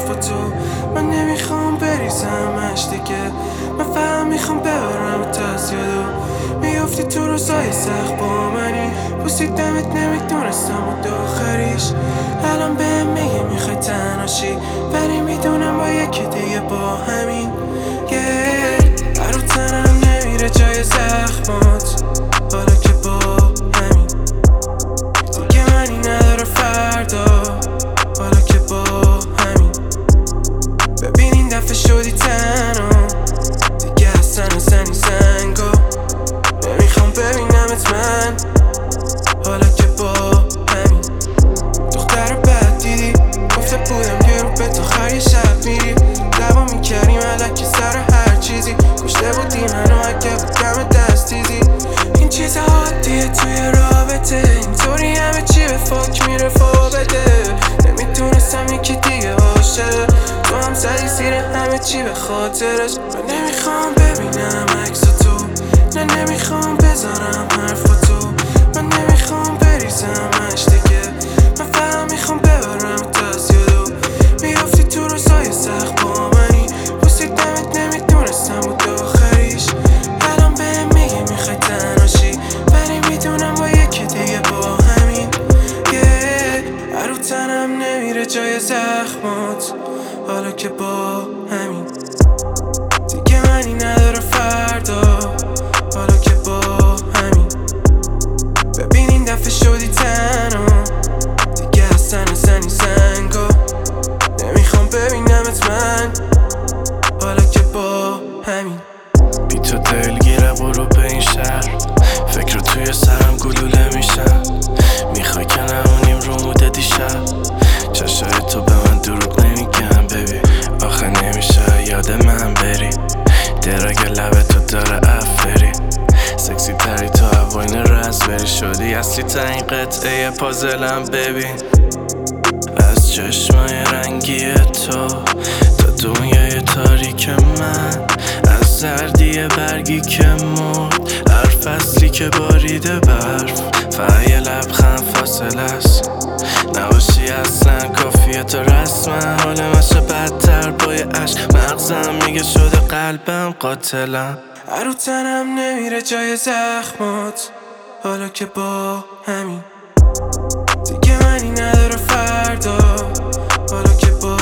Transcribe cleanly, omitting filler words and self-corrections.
حرفاتو. من نمیخوام بریزمش دیگه، من فقط میخوام ببرم تا از یادو. میافتی تو روزای سخت با منی، بوسیدمت نمیدونستم و آخریش. الان بهم میگی میخوای تنهاشی، ولی میدونم با یکی دیگه با همین هر تنم نمیره جای زخمات. حالا که با همین دیگه منی نداره فردا. حالا که با همین ببین این دفعه شدی تنها دیگه، اصلا نزنی زنگا. نمیخوام ببینمت من. حالا که با همین دختر بد دیدی، گفته بودم یه رو به تا خری شب میری. لبا میکردی ملکی سر هر چیزی، کشته بودی منو اگه بودم دستیزی. این چیز عادیه توی رابطه، اینطوری همه چی به فاک میره فابده. نمیتونستم یکی دیگه باشه، تو هم زدی زیر همه چی به خاطرش. من نمیخوام ببینم عکس تو، نه نمیخوام بزنم حرفاتو. من نمیخوام بریزمش دیگه، من فقط میخوام ببرم تا از یادو. میافتی تو روزای سخت با منی، بوسیدمت نمیدونستم بود آخریش. الان بهم میگی میخوای تنهاشی، ولی میدونم با یکی دیگه با همین هر تنم نمیره جای زخمات. حالا که با همین دیگه منی نداره فردا. حالا که با همین ببین این دفعه شدی تنها دیگه، اصلا نزنی زنگا. نمیخوام ببینمت من. حالا که با همین بی تو دلگیره برو به این شهر، فکر رو توی سرم گلوله میشن. میخوای که نمونیم رو موده دیشب، چشای تو به من دروغ نمیگم ببی. آخه نمیشه یاد من بری، دراگ لب تو داره افری. سکسی تری تو هواین رزبری شدی اصلی تا این قطعه پازلم ببین. از چشمای رنگی تو تا دنیای تاریک من، از زردی برگی که مرد، هر فصلی که باریده برف. فقط یه لبخند فاصله است، نباشی اصلا کافیه تو رسمن. حال مشه بدتر با یه عشق، مغزم میگه شده قلبم قاتلم. هر تنم نمیره جای زخمات. حالا که با همین دیگه منی نداره فردا. حالا که با